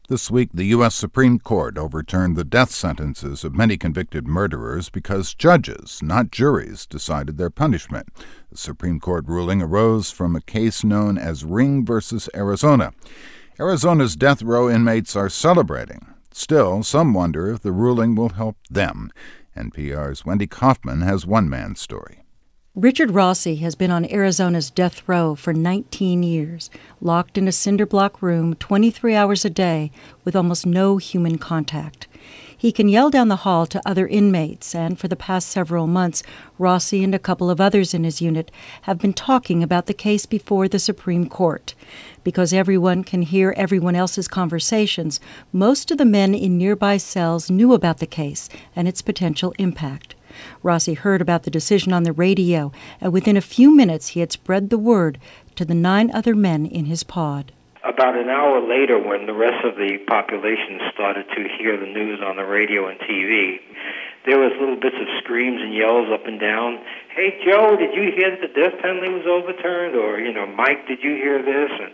This week, the U.S. Supreme Court overturned the death sentences of many convicted murderers because judges, not juries, decided their punishment. The Supreme Court ruling arose from a case known as Ring v. Arizona. Arizona's death row inmates are celebrating. Still, some wonder if the ruling will help them. NPR's Wendy Kaufman has one man's story. Richard Rossi has been on Arizona's death row for 19 years, locked in a cinder block room 23 hours a day with almost no human contact. He can yell down the hall to other inmates, and for the past several months, Rossi and a couple of others in his unit have been talking about the case before the Supreme Court. Because everyone can hear everyone else's conversations, most of the men in nearby cells knew about the case and its potential impact. Rossi heard about the decision on the radio, and within a few minutes he had spread the word to the 9 other men in his pod. About an hour later, when the rest of the population started to hear the news on the radio and TV, there was little bits of screams and yells up and down. Hey, Joe, did you hear that the death penalty was overturned? Or, Mike, did you hear this? And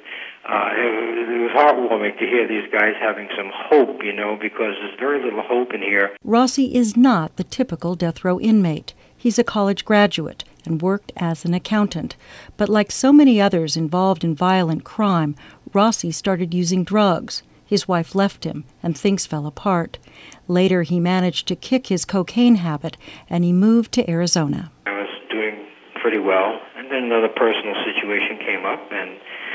it was heartwarming to hear these guys having some hope, because there's very little hope in here. Rossi is not the typical death row inmate. He's a college graduate and worked as an accountant. But like so many others involved in violent crime, Rossi started using drugs. His wife left him, and things fell apart. Later, he managed to kick his cocaine habit, and he moved to Arizona. I was doing pretty well, and then another personal situation came up, and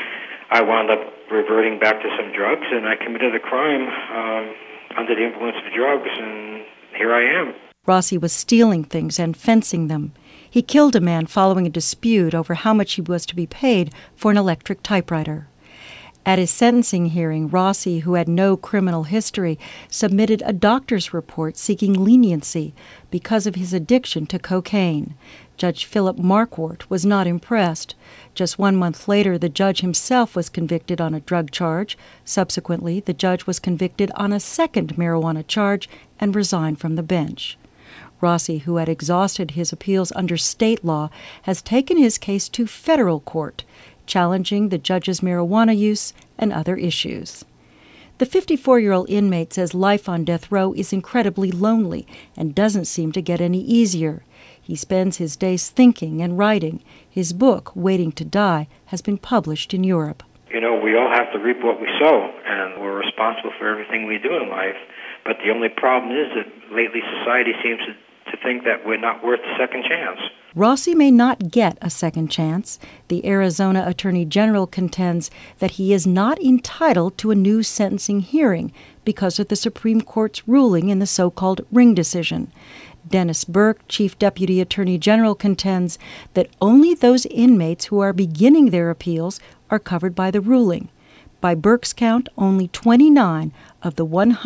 I wound up reverting back to some drugs, and I committed a crime under the influence of drugs, and here I am. Rossi was stealing things and fencing them. He killed a man following a dispute over how much he was to be paid for an electric typewriter. At his sentencing hearing, Rossi, who had no criminal history, submitted a doctor's report seeking leniency because of his addiction to cocaine. Judge Philip Marquardt was not impressed. Just 1 month later, the judge himself was convicted on a drug charge. Subsequently, the judge was convicted on a second marijuana charge and resigned from the bench. Rossi, who had exhausted his appeals under state law, has taken his case to federal court, challenging the judge's marijuana use and other issues. The 54-year-old inmate says life on death row is incredibly lonely and doesn't seem to get any easier. He spends his days thinking and writing. His book, Waiting to Die, has been published in Europe. We all have to reap what we sow, and we're responsible for everything we do in life. But the only problem is that lately society seems to think that we're not worth a second chance. Rossi may not get a second chance. The Arizona Attorney General contends that he is not entitled to a new sentencing hearing because of the Supreme Court's ruling in the so-called Ring decision. Dennis Burke, Chief Deputy Attorney General, contends that only those inmates who are beginning their appeals are covered by the ruling. By Burke's count, only 29 of the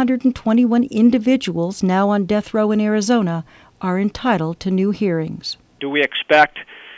121 individuals now on death row in Arizona are entitled to new hearings. Do we expect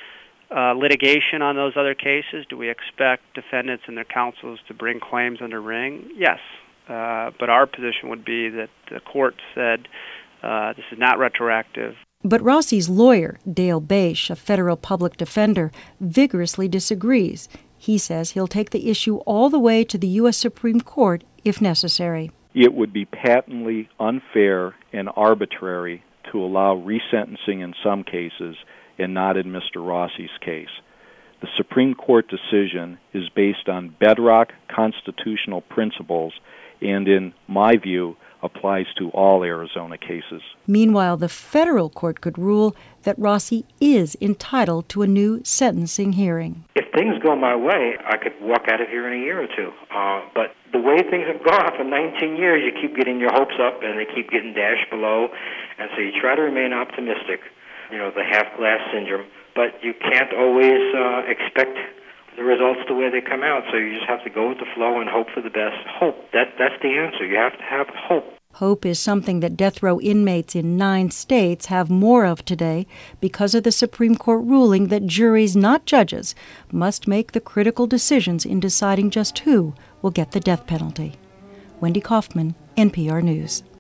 litigation on those other cases? Do we expect defendants and their counsels to bring claims under Ring? Yes. But our position would be that the court said this is not retroactive. But Rossi's lawyer, Dale Bache, a federal public defender, vigorously disagrees. He says he'll take the issue all the way to the U.S. Supreme Court if necessary. It would be patently unfair and arbitrary to allow resentencing in some cases and not in Mr. Rossi's case. The Supreme Court decision is based on bedrock constitutional principles and, in my view, applies to all Arizona cases. Meanwhile, the federal court could rule that Rossi is entitled to a new sentencing hearing. If things go my way, I could walk out of here in a year or two. But the way things have gone for 19 years, you keep getting your hopes up and they keep getting dashed below. And so you try to remain optimistic, the half-glass syndrome. But you can't always expect the results the way they come out, so you just have to go with the flow and hope for the best. Hope, that's the answer. You have to have hope. Hope is something that death row inmates in 9 states have more of today because of the Supreme Court ruling that juries, not judges, must make the critical decisions in deciding just who will get the death penalty. Wendy Kaufman, NPR News.